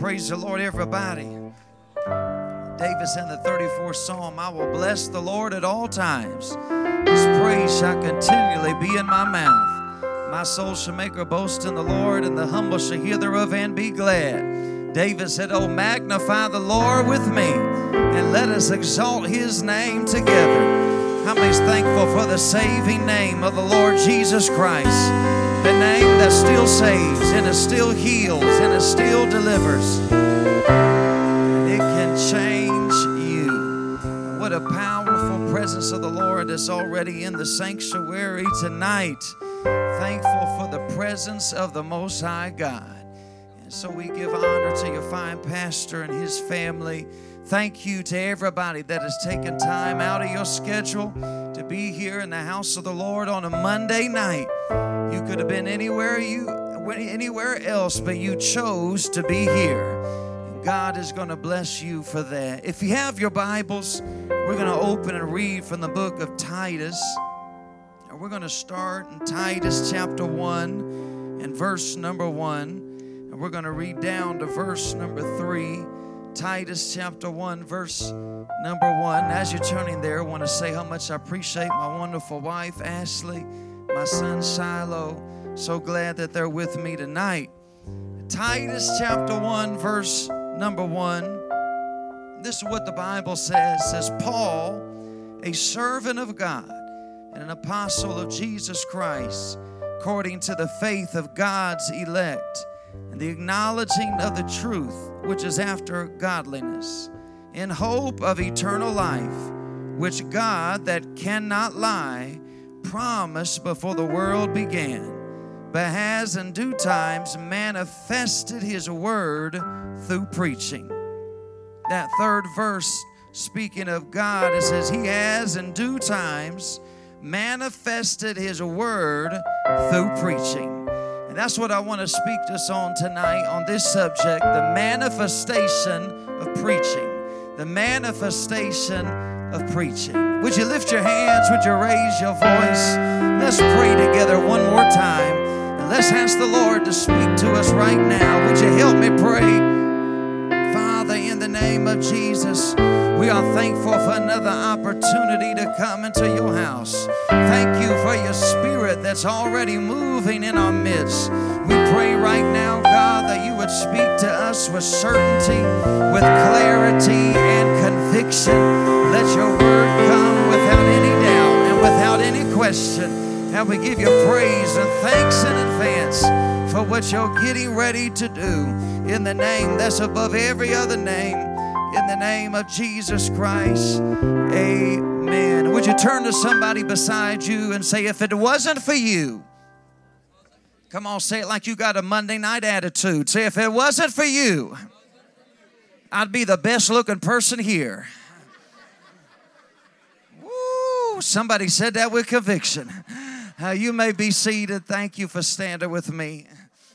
Praise the Lord, everybody. David said in the 34th Psalm, I will bless the Lord at all times. His praise shall continually be in my mouth. My soul shall make her boast in the Lord, and the humble shall hear thereof and be glad. David said, oh, magnify the Lord with me, and let us exalt his name together. How many's thankful for the saving name of the Lord Jesus Christ? The name that still saves, and it still heals, and it still delivers. And it can change you. What a powerful presence of the Lord that's already in the sanctuary tonight. Thankful for the presence of the Most High God. And so we give honor to your fine pastor and his family. Thank you to everybody that has taken time out of your schedule to be here in the house of the Lord on a Monday night. You could have been anywhere else, but you chose to be here. And God is going to bless you for that. If you have your Bibles, we're going to open and read from the book of Titus. And we're going to start in Titus chapter 1 and verse number 1. And we're going to read down to verse number 3. Titus chapter 1, verse number 1. As you're turning there, I want to say how much I appreciate my wonderful wife, Ashley, my son, Shiloh. So glad that they're with me tonight. Titus chapter 1, verse number 1. This is what the Bible says. It says, Paul, a servant of God and an apostle of Jesus Christ, according to the faith of God's elect, and the acknowledging of the truth, which is after godliness, in hope of eternal life, which God that cannot lie promised before the world began, but has in due times manifested his word through preaching. That third verse, speaking of God, it says, he has in due times manifested his word through preaching. And that's what I want to speak to us on tonight on this subject, the manifestation of preaching. The manifestation of preaching. Would you lift your hands? Would you raise your voice? Let's pray together one more time. And let's ask the Lord to speak to us right now. Would you help me pray? Father, in the name of Jesus, we are thankful for another opportunity to come into your house. Thank you for your spirit that's already moving in our midst. We pray right now, God, that you would speak to us with certainty, with clarity and conviction. Let your word come without any doubt and without any question. And we give you praise and thanks in advance for what you're getting ready to do in the name that's above every other name. In the name of Jesus Christ, amen. Would you turn to somebody beside you and say, if it wasn't for you, come on, say it like you got a Monday night attitude. Say, if it wasn't for you, I'd be the best looking person here. Woo, somebody said that with conviction. You may be seated. Thank you for standing with me.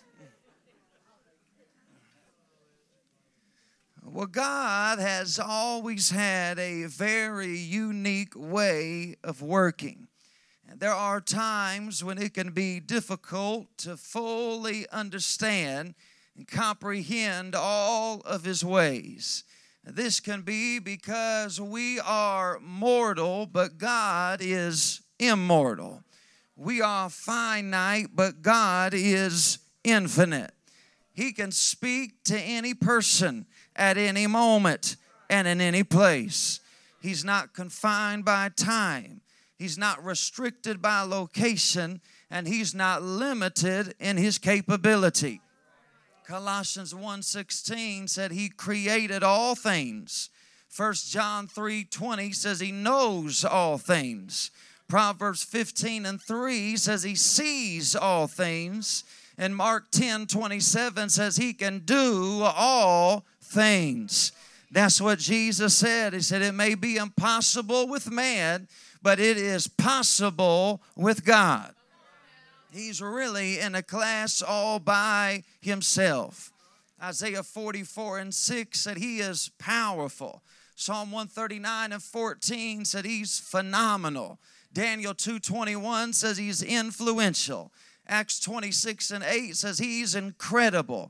Well, God has always had a very unique way of working. And there are times when it can be difficult to fully understand and comprehend all of his ways. This can be because we are mortal, but God is immortal. We are finite, but God is infinite. He can speak to any person at any moment and in any place. He's not confined by time. He's not restricted by location, and he's not limited in his capability. Colossians 1:16 said he created all things. 1 John 3:20 says he knows all things. Proverbs 15:3 says he sees all things. And Mark 10:27 says he can do all things. That's what Jesus said. He said it may be impossible with man, but it is possible with God. He's really in a class all by himself. Isaiah 44:6 said he is powerful. Psalm 139:14 said he's phenomenal. Daniel 2:21 says he's influential. Acts 26:8 says he's incredible.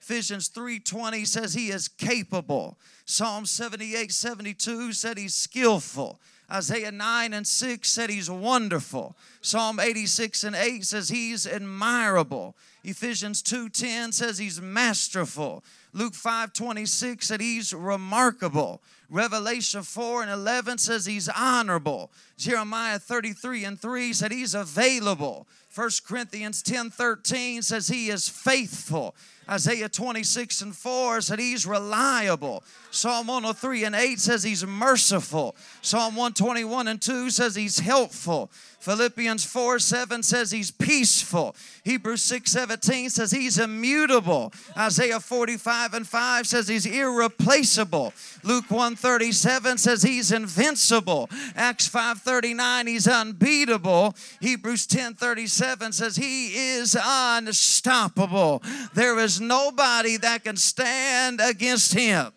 Ephesians 3:20 says he is capable. Psalm 78:72 said he's skillful. Isaiah 9:6 said he's wonderful. Psalm 86:8 says he's admirable. Ephesians 2:10 says he's masterful. Luke 5:26 said he's remarkable. Revelation 4:11 says he's honorable. Jeremiah 33:3 said he's available. 1 Corinthians 10:13 says he is faithful. Isaiah 26:4 said he's reliable. Psalm 103:8 says he's merciful. Psalm 121:2 says he's helpful. Philippians 4:7 says he's peaceful. Hebrews 6:17 says he's immutable. Isaiah 45:5 says he's irreplaceable. Luke 1:37 says he's invincible. Acts 5:39 he's unbeatable. Hebrews 10:37 says he is unstoppable. There is nobody that can stand against him.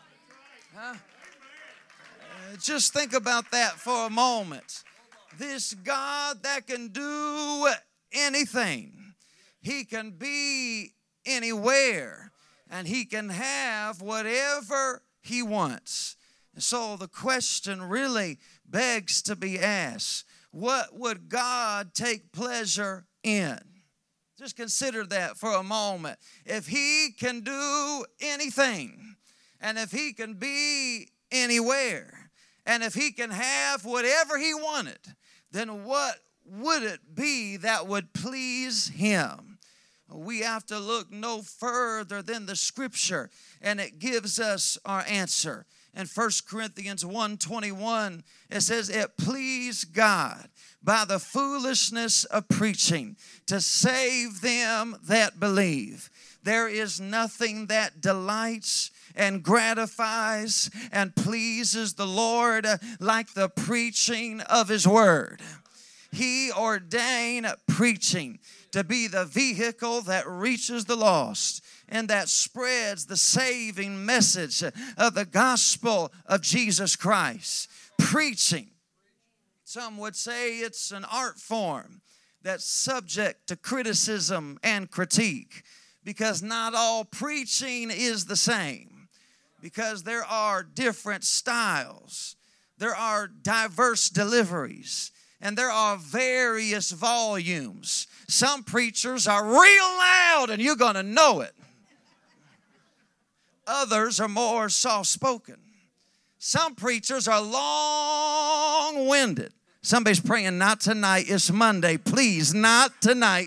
Just think about that for a moment. This God that can do anything. He can be anywhere. And he can have whatever he wants. And so the question really begs to be asked. What would God take pleasure in? Just consider that for a moment. If he can do anything, and if he can be anywhere, and if he can have whatever he wanted, then what would it be that would please him? We have to look no further than the Scripture, and it gives us our answer. In 1 Corinthians 1:21, it says, it pleased God by the foolishness of preaching to save them that believe. There is nothing that delights and gratifies and pleases the Lord like the preaching of his word. He ordained preaching to be the vehicle that reaches the lost and that spreads the saving message of the gospel of Jesus Christ. Preaching. Some would say it's an art form that's subject to criticism and critique, because not all preaching is the same, because there are different styles, there are diverse deliveries, and there are various volumes. Some preachers are real loud and you're going to know it. Others are more soft-spoken. Some preachers are long-winded. Somebody's praying, not tonight, it's Monday. Please, not tonight.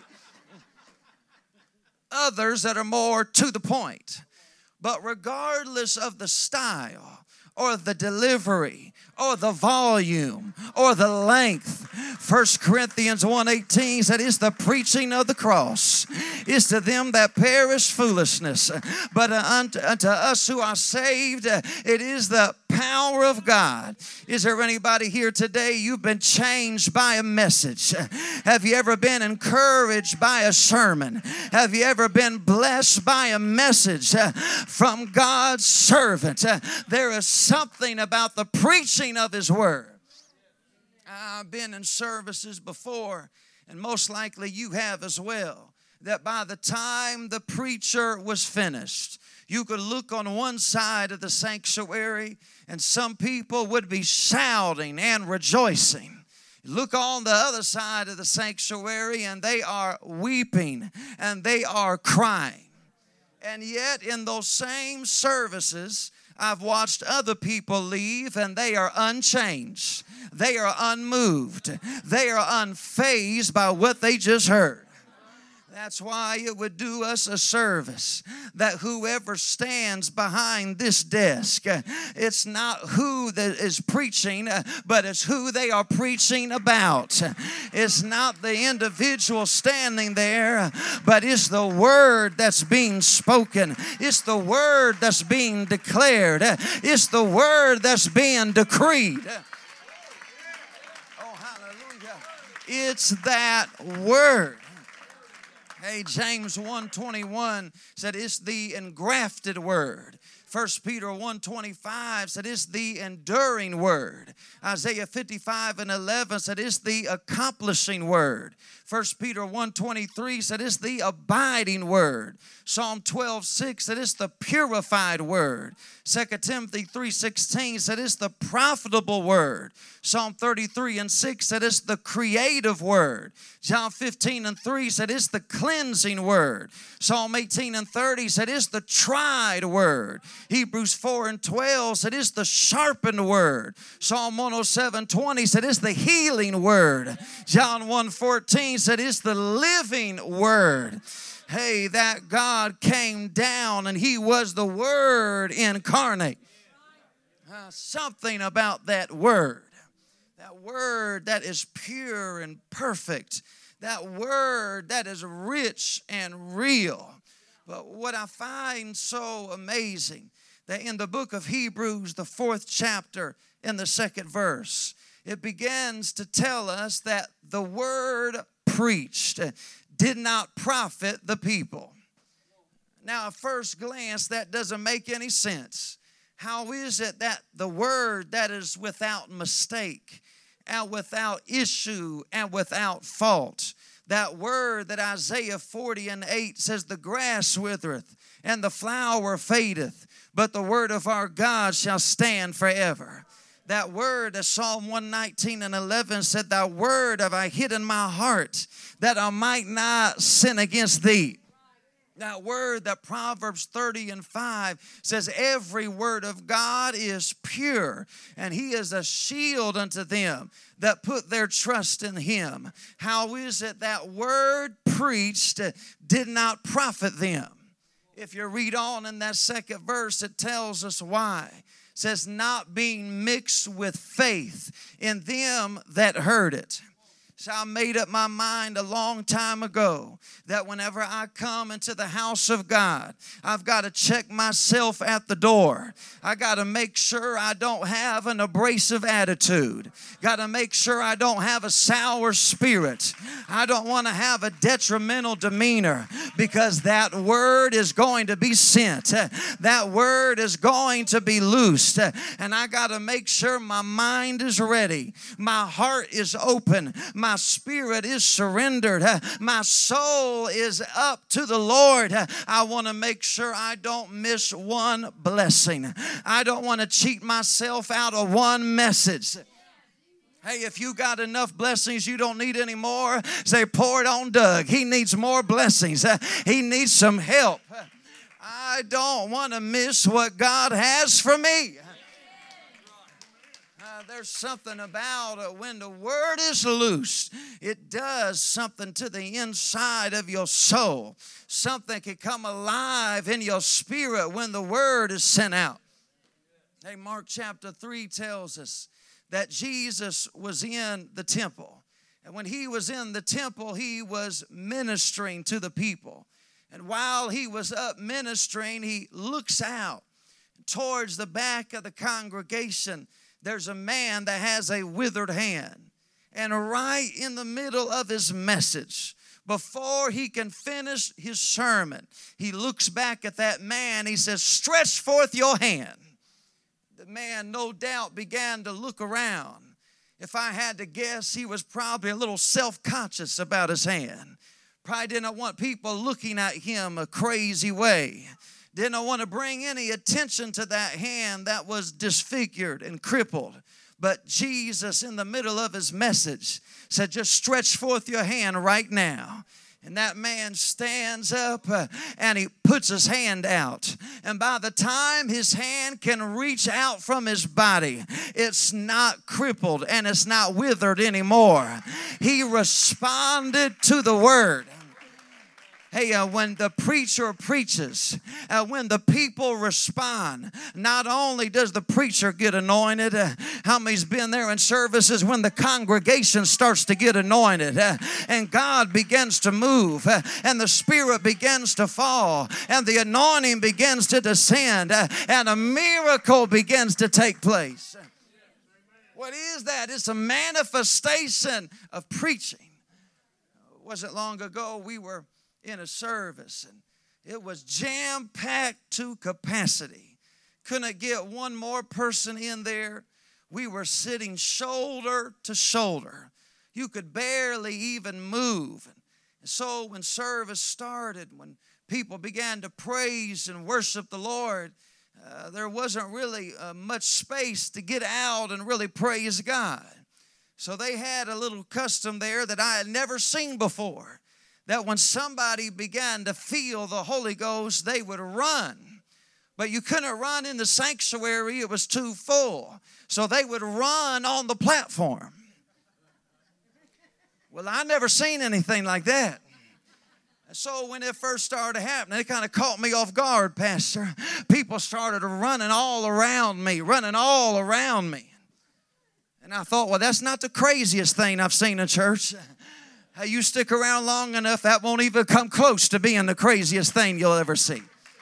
Others that are more to the point. But regardless of the style or the delivery or the volume or the length, 1 Corinthians 1:18 said it's the preaching of the cross. It's to them that perish foolishness, but unto us who are saved, it is the power of God. Is there anybody here today, you've been changed by a message? Have you ever been encouraged by a sermon? Have you ever been blessed by a message from God's servant? There is something about the preaching of his word. I've been in services before, and most likely you have as well, that by the time the preacher was finished, you could look on one side of the sanctuary and some people would be shouting and rejoicing. Look on the other side of the sanctuary and they are weeping and they are crying. And yet in those same services, I've watched other people leave and they are unchanged. They are unmoved. They are unfazed by what they just heard. That's why it would do us a service that whoever stands behind this desk, it's not who that is preaching, but it's who they are preaching about. It's not the individual standing there, but it's the word that's being spoken. It's the word that's being declared. It's the word that's being decreed. Oh, hallelujah. It's that word. Hey, James 1:21 said it's the engrafted word. 1 Peter 1:25 said it's the enduring word. Isaiah 55:11 said it's the accomplishing word. 1 Peter 1:23 said it's the abiding word. Psalm 12:6 said it's the purified word. 2 Timothy 3:16 said it's the profitable word. Psalm 33:6 said it's the creative word. John 15:3 said it's the cleansing word. Psalm 18:30 said it's the tried word. Hebrews 4:12 said it's the sharpened word. Psalm 107:20 said it's the healing word. John 1:14 said it's the living word. Hey, that God came down and He was the Word incarnate. Something about that word that is pure and perfect, that word that is rich and real. But what I find so amazing, that in the book of Hebrews, the 4th chapter, in the 2nd verse, it begins to tell us that the word preached did not profit the people. Now, at first glance, that doesn't make any sense. How is it that the word that is without mistake and without issue and without fault, that word that Isaiah 40:8 says, the grass withereth and the flower fadeth, but the word of our God shall stand forever. That word, as Psalm 119:11 said, thy word have I hid in my heart, that I might not sin against thee. That word that Proverbs 30:5 says, every word of God is pure, and He is a shield unto them that put their trust in Him. How is it that word preached did not profit them? If you read on in that 2nd verse, it tells us why. It says, not being mixed with faith in them that heard it. So I made up my mind a long time ago that whenever I come into the house of God, I've got to check myself at the door. I got to make sure I don't have an abrasive attitude. Got to make sure I don't have a sour spirit. I don't want to have a detrimental demeanor, because that word is going to be sent. That word is going to be loosed. And I got to make sure my mind is ready. My heart is open. My spirit is surrendered. My soul is up to the Lord. I want to make sure I don't miss one blessing. I don't want to cheat myself out of one message. Hey, if you got enough blessings, you don't need any more. Say, pour it on Doug. He needs more blessings. He needs some help. I don't want to miss what God has for me. There's something about when the word is loose, it does something to the inside of your soul. Something can come alive in your spirit when the word is sent out. Hey, Mark chapter 3 tells us that Jesus was in the temple. And when He was in the temple, He was ministering to the people. And while He was up ministering, He looks out towards the back of the congregation. There's a man that has a withered hand. And right in the middle of His message, before he can finish his sermon, he looks back at that man. He says, stretch forth your hand. The man, no doubt, began to look around. If I had to guess, he was probably a little self-conscious about his hand. Probably didn't want people looking at him a crazy way. Didn't want to bring any attention to that hand that was disfigured and crippled. But Jesus, in the middle of His message, said, just stretch forth your hand right now. And that man stands up and he puts his hand out. And by the time his hand can reach out from his body, it's not crippled and it's not withered anymore. He responded to the word. Hey, when the preacher preaches, when the people respond, not only does the preacher get anointed, how many's been there in services when the congregation starts to get anointed and God begins to move and the Spirit begins to fall and the anointing begins to descend and a miracle begins to take place. What is that? It's a manifestation of preaching. It wasn't long ago we were in a service and it was jam-packed to capacity. couldn't get one more person in there. We were sitting shoulder to shoulder. You could barely even move. And so when service started, when people began to praise and worship the Lord, there wasn't really much space to get out and really praise God. So they had a little custom there that I had never seen before, that when somebody began to feel the Holy Ghost, they would run. But you couldn't run in the sanctuary, it was too full. So they would run on the platform. Well, I never seen anything like that. So when it first started happening, it kind of caught me off guard, Pastor. People started running all around me. And I thought, well, that's not the craziest thing I've seen in church. Hey, you stick around long enough, that won't even come close to being the craziest thing you'll ever see.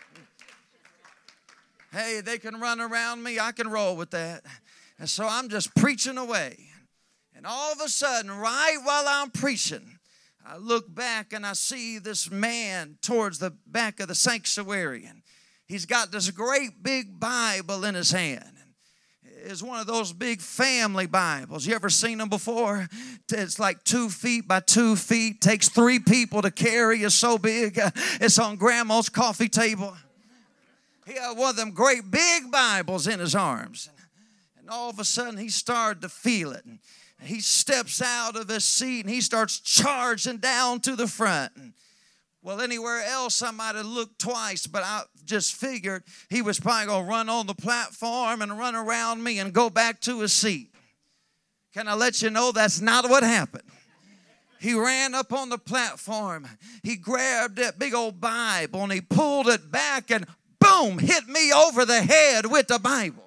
Hey, they can run around me, I can roll with that. And so I'm just preaching away. And all of a sudden, right while I'm preaching, I look back and I see this man towards the back of the sanctuary. And he's got this great big Bible in his hand. It's one of those big family Bibles. You ever seen them before? It's like 2 feet by 2 feet. Takes 3 people to carry. It's so big. It's on Grandma's coffee table. He had one of them great big Bibles in his arms. And all of a sudden, he started to feel it. And he steps out of his seat and he starts charging down to the front. Well, anywhere else I might have looked twice, but I just figured he was probably going to run on the platform and run around me and go back to his seat. Can I let you know that's not what happened? He ran up on the platform. He grabbed that big old Bible and he pulled it back and boom, hit me over the head with the Bible.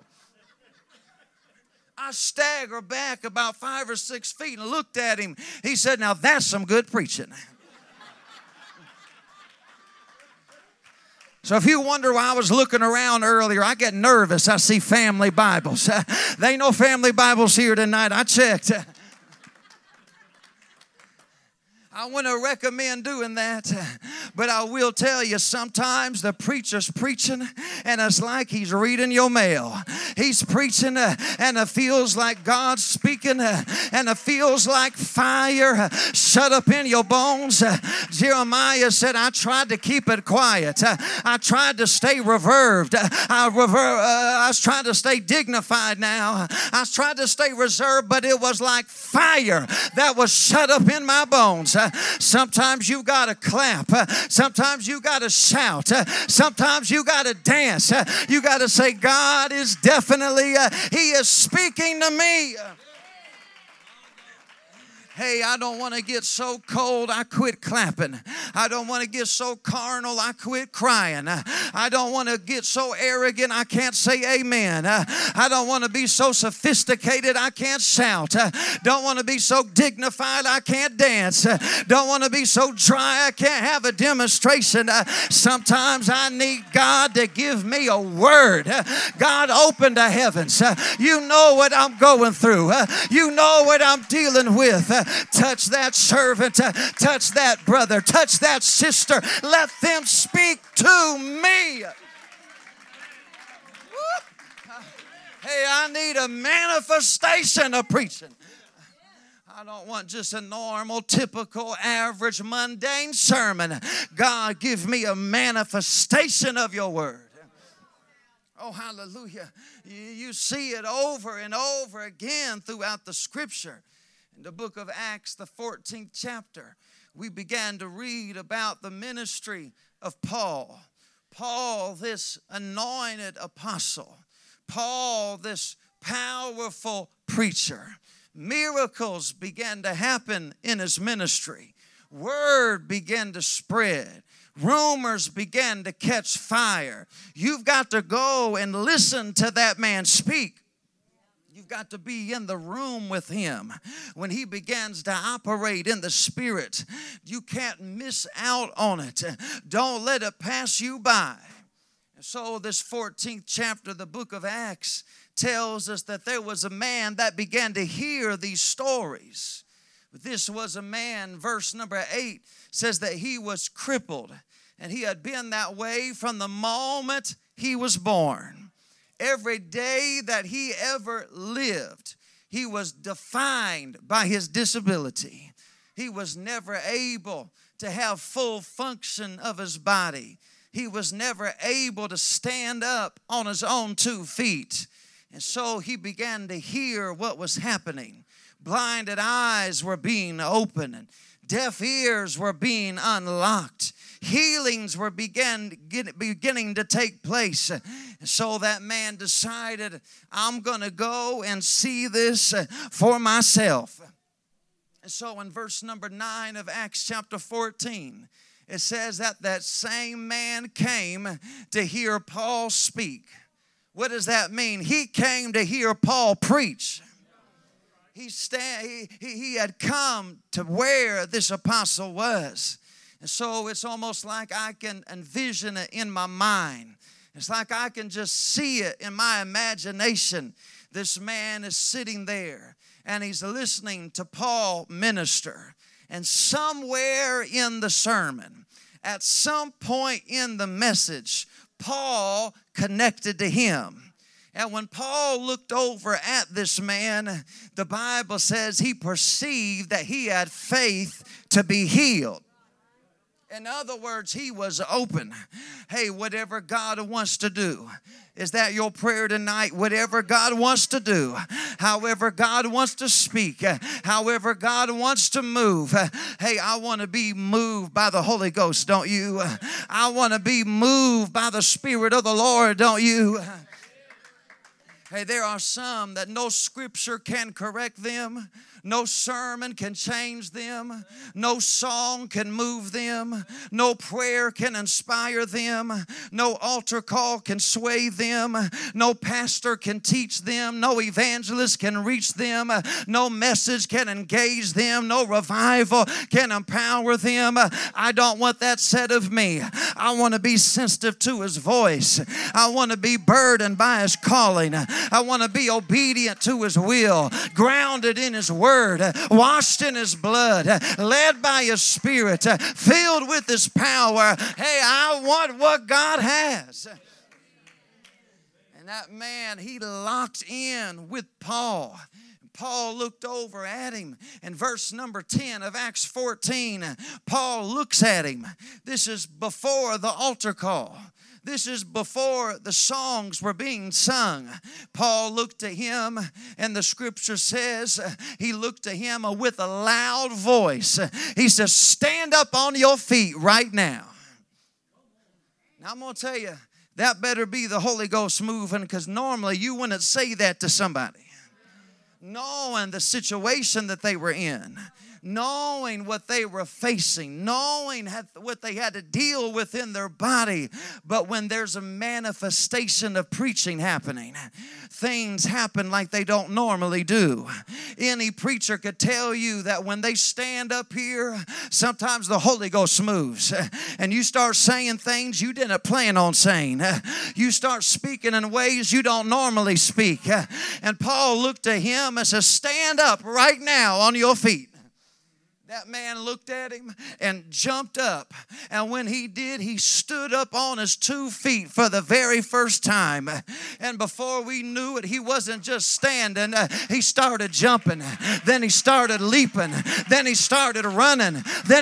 I staggered back about 5 or 6 feet and looked at him. He said, now that's some good preaching. So if you wonder why I was looking around earlier, I get nervous. I see family Bibles. There ain't no family Bibles here tonight. I checked. I wouldn't recommend doing that, but I will tell you, sometimes the preacher's preaching and it's like he's reading your mail. He's preaching and it feels like God's speaking and it feels like fire shut up in your bones. Jeremiah said, I tried to keep it quiet. I tried to stay reserved. I was trying to stay dignified now. I was trying to stay reserved, but it was like fire that was shut up in my bones. Sometimes you got to clap. Sometimes you got to shout. Sometimes you got to dance. You got to say, God is definitely, He is speaking to me. Hey, I don't want to get so cold, I quit clapping. I don't want to get so carnal, I quit crying. I don't want to get so arrogant, I can't say amen. I don't want to be so sophisticated, I can't shout. Don't want to be so dignified, I can't dance. Don't want to be so dry, I can't have a demonstration. Sometimes I need God to give me a word. God, open the heavens. You know what I'm going through. You know what I'm dealing with. Touch that servant, touch that brother, touch that sister. Let them speak to me. Hey, I need a manifestation of preaching. I don't want just a normal, typical, average, mundane sermon. God, give me a manifestation of your word. Oh, hallelujah. You see it over and over again throughout the scripture. In the book of Acts, the 14th chapter, we began to read about the ministry of Paul. Paul, this anointed apostle. Paul, this powerful preacher. Miracles began to happen in his ministry. Word began to spread. Rumors began to catch fire. You've got to go and listen to that man speak. You've got to be in the room with him when he begins to operate in the Spirit. You can't miss out on it. Don't let it pass you by. So this 14th chapter of the book of Acts tells us that there was a man that began to hear these stories. This was a man, verse number 8 says that he was crippled, and he had been that way from the moment he was born. Every day that he ever lived, he was defined by his disability. He was never able to have full function of his body. He was never able to stand up on his own 2 feet. And so he began to hear what was happening. Blinded eyes were being opened, and deaf ears were being unlocked. Healings were beginning to take place. So that man decided, I'm going to go and see this for myself. And so in verse number 9 of Acts chapter 14, it says that same man came to hear Paul speak. What does that mean? He came to hear Paul preach. He had come to where this apostle was. And so it's almost like I can envision it in my mind. It's like I can just see it in my imagination. This man is sitting there and he's listening to Paul minister. And somewhere in the sermon, at some point in the message, Paul connected to him. And when Paul looked over at this man, the Bible says he perceived that he had faith to be healed. In other words, he was open. Hey, whatever God wants to do. Is that your prayer tonight? Whatever God wants to do, however God wants to speak, however God wants to move. Hey, I want to be moved by the Holy Ghost, don't you? I want to be moved by the Spirit of the Lord, don't you? Hey, there are some that no scripture can correct them. No sermon can change them. No song can move them. No prayer can inspire them. No altar call can sway them. No pastor can teach them. No evangelist can reach them. No message can engage them. No revival can empower them. I don't want that said of me. I want to be sensitive to His voice. I want to be burdened by His calling. I want to be obedient to His will, grounded in His word, washed in His blood, led by His Spirit, filled with His power. Hey, I want what God has. And that man, he locked in with Paul. Paul looked over at him. In verse number 10 of Acts 14, Paul looks at him. This is before the altar call. This is before the songs were being sung. Paul looked to him, and the scripture says he looked to him with a loud voice. He says, stand up on your feet right now. Now I'm going to tell you, that better be the Holy Ghost moving, because normally you wouldn't say that to somebody. Knowing the situation that they were in, knowing what they were facing, knowing what they had to deal with in their body. But when there's a manifestation of preaching happening, things happen like they don't normally do. Any preacher could tell you that when they stand up here, sometimes the Holy Ghost moves and you start saying things you didn't plan on saying. You start speaking in ways you don't normally speak. And Paul looked to him and said, stand up right now on your feet. That man looked at him and jumped up. And when he did, he stood up on his 2 feet for the very first time. And before we knew it, he wasn't just standing. He started jumping. Then he started leaping. Then he started running.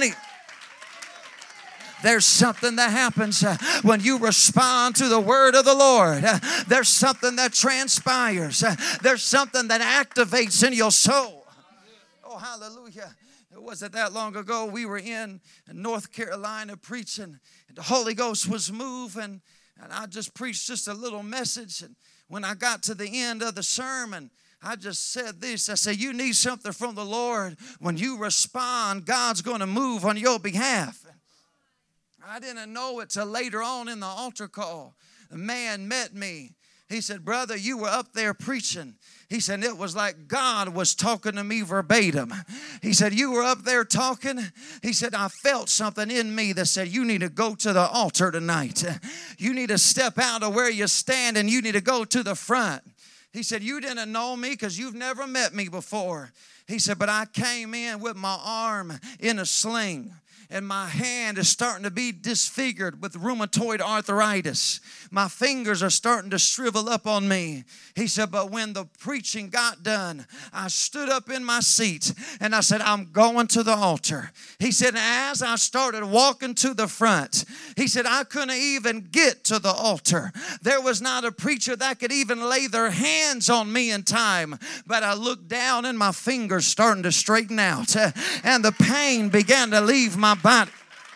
There's something that happens when you respond to the word of the Lord. There's something that transpires. There's something that activates in your soul. Oh, hallelujah. It wasn't that long ago. We were in North Carolina preaching, and the Holy Ghost was moving, and I just preached just a little message. And when I got to the end of the sermon, I just said this. I said, you need something from the Lord. When you respond, God's going to move on your behalf. I didn't know it till later on in the altar call. The man met me. He said, brother, you were up there preaching. He said, it was like God was talking to me verbatim. He said, you were up there talking. He said, I felt something in me that said, you need to go to the altar tonight. You need to step out of where you stand and you need to go to the front. He said, you didn't know me because you've never met me before. He said, but I came in with my arm in a sling. and my hand is starting to be disfigured with rheumatoid arthritis. My fingers are starting to shrivel up on me. He said, but when the preaching got done, I stood up in my seat and I said, I'm going to the altar. He said, as I started walking to the front, he said, I couldn't even get to the altar. There was not a preacher that could even lay their hands on me in time. But I looked down and my fingers starting to straighten out, and the pain began to leave my body.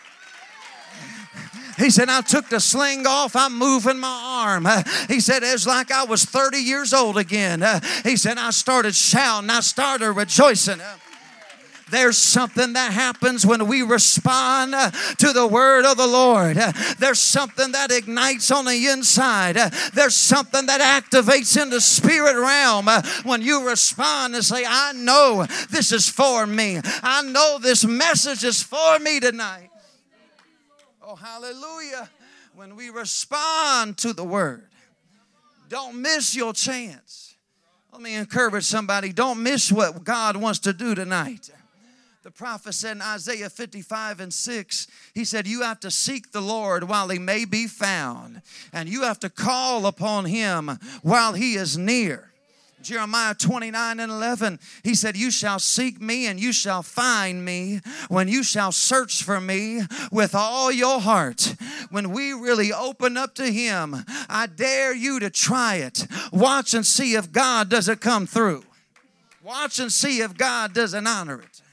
He said, I took the sling off. I'm moving my arm. He said, it's like I was 30 years old again. He said, I started shouting. I started rejoicing. There's something that happens when we respond to the word of the Lord. There's something that ignites on the inside. There's something that activates in the spirit realm when you respond and say, I know this is for me. I know this message is for me tonight. Oh, hallelujah. When we respond to the word, don't miss your chance. Let me encourage somebody. Don't miss what God wants to do tonight. The prophet said in Isaiah 55:6, he said, you have to seek the Lord while he may be found, and you have to call upon him while he is near. Jeremiah 29:11, he said, you shall seek me and you shall find me when you shall search for me with all your heart. When we really open up to him, I dare you to try it. Watch and see if God doesn't come through. Watch and see if God doesn't honor it.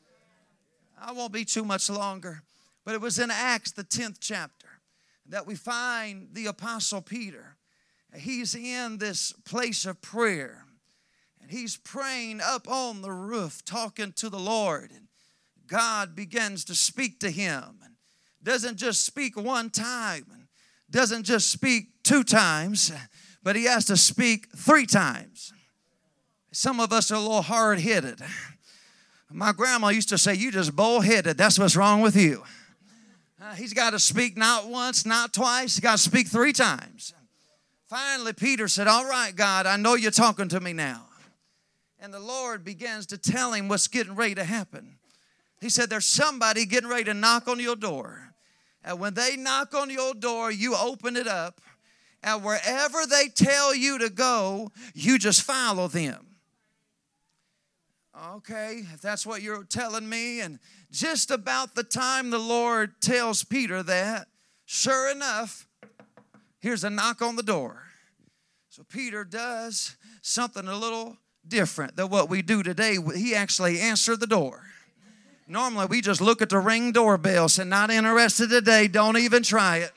I won't be too much longer, but it was in Acts, the 10th chapter, that we find the Apostle Peter. He's in this place of prayer, and he's praying up on the roof, talking to the Lord. And God begins to speak to him, and doesn't just speak one time, and doesn't just speak 2 times, but he has to speak 3 times. Some of us are a little hard-headed. My grandma used to say, you just bullheaded. That's what's wrong with you. He's got to speak not once, not twice. He's got to speak 3 times. Finally, Peter said, all right, God, I know you're talking to me now. And the Lord begins to tell him what's getting ready to happen. He said, there's somebody getting ready to knock on your door. And when they knock on your door, you open it up. And wherever they tell you to go, you just follow them. Okay, if that's what you're telling me. And just about the time the Lord tells Peter that, sure enough, here's a knock on the door. So Peter does something a little different than what we do today. He actually answered the door. Normally, we just look at the ring doorbell, say, not interested today, don't even try it.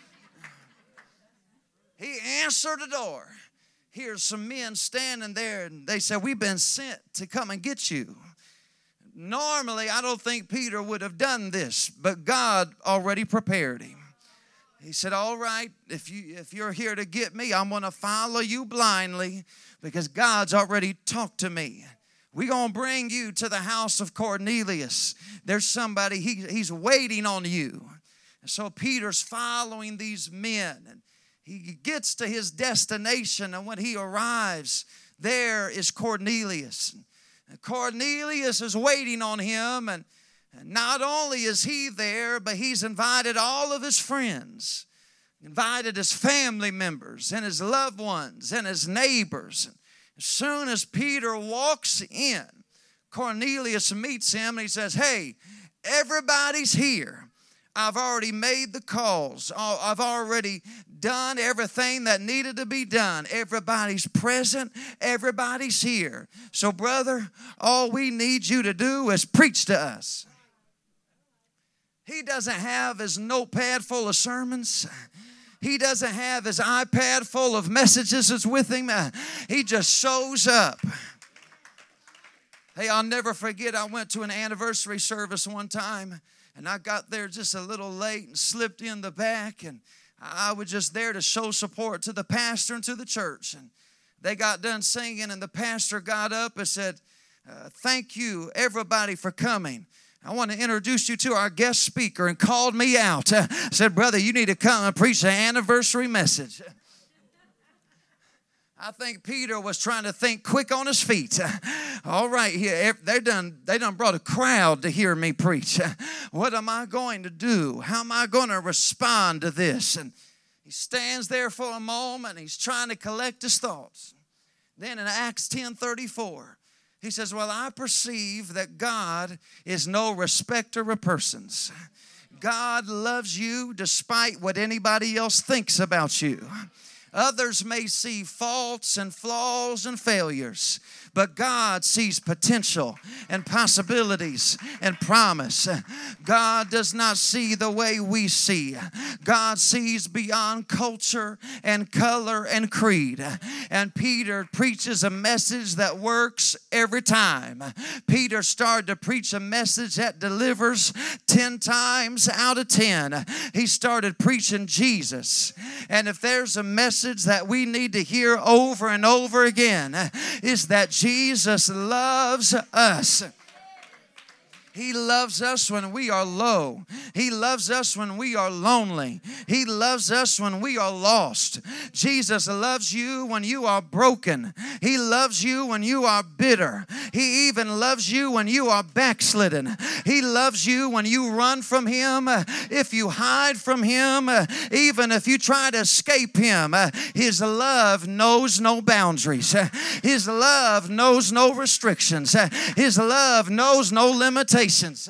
He answered the door. Here's some men standing there, and they said, we've been sent to come and get you. Normally, I don't think Peter would have done this, but God already prepared him. He said, all right, if you're here to get me, I'm going to follow you blindly because God's already talked to me. We're going to bring you to the house of Cornelius. There's somebody, he's waiting on you. And so Peter's following these men, and he gets to his destination, and when he arrives, there is Cornelius. And Cornelius is waiting on him, and not only is he there, but he's invited all of his friends, invited his family members and his loved ones and his neighbors. As soon as Peter walks in, Cornelius meets him and he says, hey, everybody's here. I've already made the calls. I've already done everything that needed to be done. Everybody's present. Everybody's here. So, brother, all we need you to do is preach to us. He doesn't have his notepad full of sermons. He doesn't have his iPad full of messages that's with him. He just shows up. Hey, I'll never forget, I went to an anniversary service one time, and I got there just a little late and slipped in the back, and I was just there to show support to the pastor and to the church. And they got done singing, and the pastor got up and said, thank you, everybody, for coming. I want to introduce you to our guest speaker, and called me out. Said, brother, you need to come and preach the anniversary message. I think Peter was trying to think quick on his feet. All right, here they done brought a crowd to hear me preach. What am I going to do? How am I going to respond to this? And he stands there for a moment. He's trying to collect his thoughts. Then in Acts 10:34, he says, well, I perceive that God is no respecter of persons. God loves you despite what anybody else thinks about you. Others may see faults and flaws and failures, but God sees potential and possibilities and promise. God does not see the way we see. God sees beyond culture and color and creed. And Peter preaches a message that works every time. Peter started to preach a message that delivers 10 times out of 10. He started preaching Jesus. And if there's a message that we need to hear over and over again, is that Jesus loves us. He loves us when we are low. He loves us when we are lonely. He loves us when we are lost. Jesus loves you when you are broken. He loves you when you are bitter. He even loves you when you are backslidden. He loves you when you run from Him. If you hide from Him, even if you try to escape Him, His love knows no boundaries. His love knows no restrictions. His love knows no limitations.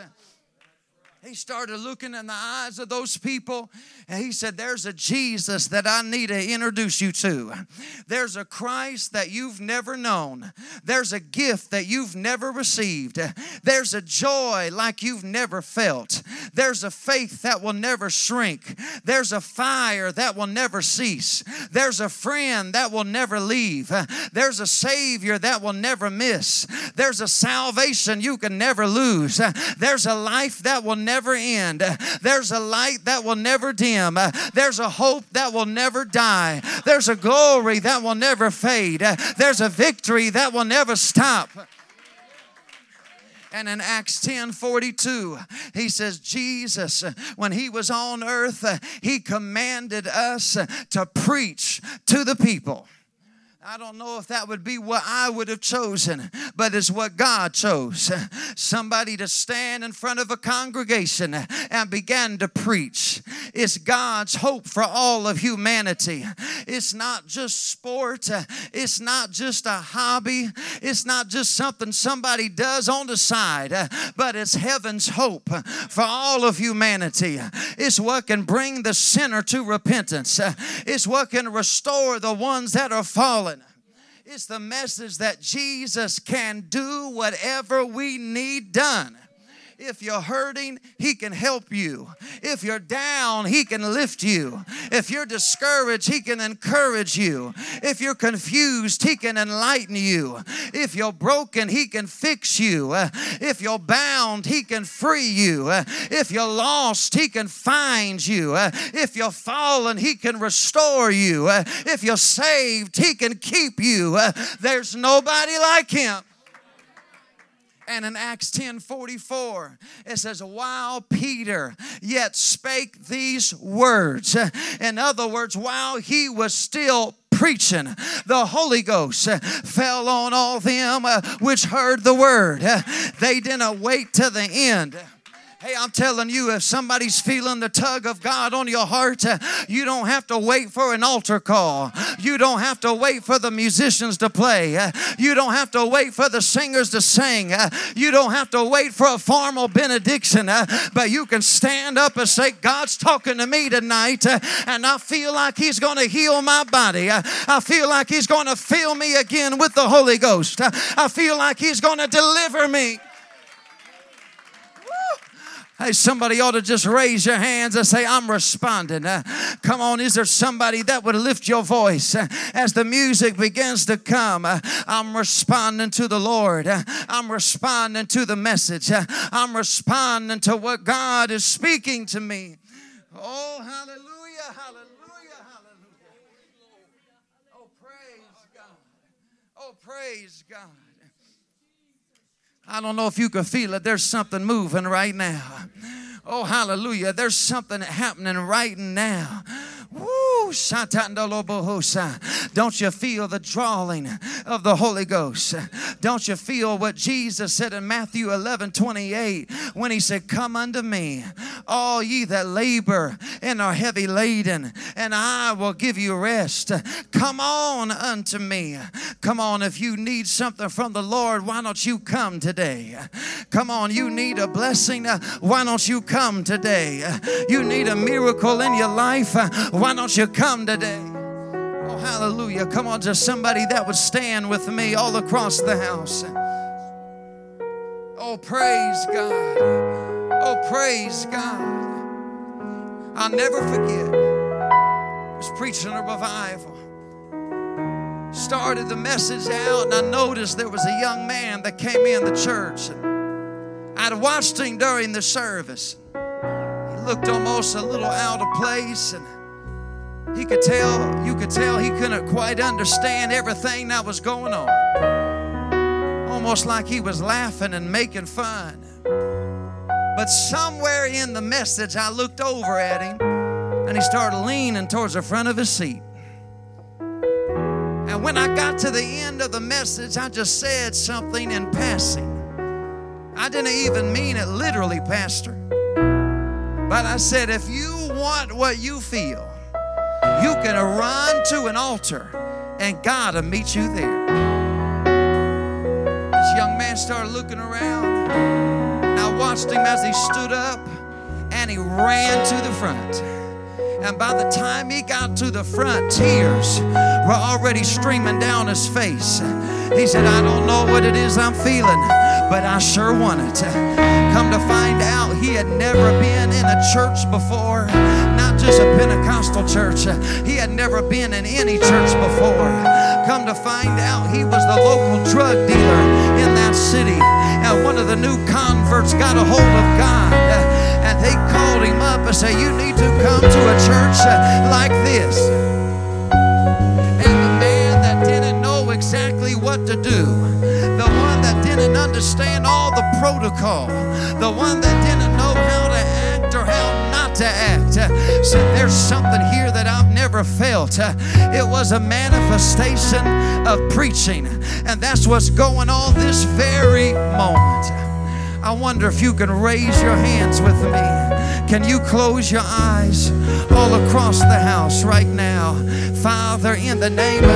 He started looking in the eyes of those people, and he said, there's a Jesus that I need to introduce you to. There's a Christ that you've never known. There's a gift that you've never received. There's a joy like you've never felt. There's a faith that will never shrink. There's a fire that will never cease. There's a friend that will never leave. There's a Savior that will never miss. There's a salvation you can never lose. There's a life that will never end. There's a light that will never dim. There's a hope that will never die. There's a glory that will never fade. There's a victory that will never stop. And in Acts 10:42, he says, Jesus, when He was on earth, He commanded us to preach to the people. I don't know if that would be what I would have chosen, but it's what God chose. Somebody to stand in front of a congregation and begin to preach. It's God's hope for all of humanity. It's not just sport. It's not just a hobby. It's not just something somebody does on the side, but it's heaven's hope for all of humanity. It's what can bring the sinner to repentance. It's what can restore the ones that are fallen. It's the message that Jesus can do whatever we need done. If you're hurting, He can help you. If you're down, He can lift you. If you're discouraged, He can encourage you. If you're confused, He can enlighten you. If you're broken, He can fix you. If you're bound, He can free you. If you're lost, He can find you. If you're fallen, He can restore you. If you're saved, He can keep you. There's nobody like Him. And in Acts 10:44, it says, while Peter yet spake these words. In other words, while he was still preaching, the Holy Ghost fell on all them which heard the word. They didn't wait to the end. Hey, I'm telling you, if somebody's feeling the tug of God on your heart, you don't have to wait for an altar call. You don't have to wait for the musicians to play. You don't have to wait for the singers to sing. You don't have to wait for a formal benediction. But you can stand up and say, God's talking to me tonight, and I feel like He's going to heal my body. I feel like He's going to fill me again with the Holy Ghost. I feel like He's going to deliver me. Hey, somebody ought to just raise your hands and say, I'm responding. Come on, is there somebody that would lift your voice as the music begins to come? I'm responding to the Lord. I'm responding to the message. I'm responding to what God is speaking to me. Oh, hallelujah, hallelujah, hallelujah. Oh, praise God. Oh, praise God. I don't know if you can feel it. There's something moving right now. Oh, hallelujah. There's something happening right now. Woo. Don't you feel the drawing of the Holy Ghost? Don't you feel what Jesus said in Matthew 11:28 when he said, come unto me, all ye that labor and are heavy laden, and I will give you rest. Come on unto me. Come on, if you need something from the Lord, why don't you come today? Come on, you need a blessing, why don't you come today? You need a miracle in your life, why don't you come today? Oh, hallelujah. Come on, just somebody that would stand with me all across the house. Oh, praise God. Oh, praise God. I'll never forget. I was preaching a revival. Started the message out, and I noticed there was a young man that came in the church. And I'd watched him during the service. He looked almost a little out of place, and you could tell he couldn't quite understand everything that was going on. Almost like he was laughing and making fun. But somewhere in the message, I looked over at him, and he started leaning towards the front of his seat. And when I got to the end of the message, I just said something in passing. I didn't even mean it literally, Pastor. But I said, if you want what you feel, you can run to an altar and God will meet you there. This young man started looking around. And I watched him as he stood up and he ran to the front. And by the time he got to the front, tears were already streaming down his face. He said, I don't know what it is I'm feeling, but I sure want it. Come to find out, he had never been in a church before, not just a Pentecostal church. He had never been in any church before. Come to find out, he was the local drug dealer in that city. And one of the new converts got a hold of God. And they called him up and said, you need to come to a church like this. And the man that didn't know exactly what to do, the one that didn't understand all the protocol, the one that didn't know how to act or how not to act, said, there's something here that I've never felt. It was a manifestation of preaching. And that's what's going on this very moment. I wonder if you can raise your hands with me. Can you close your eyes all across the house right now? Father, in the name of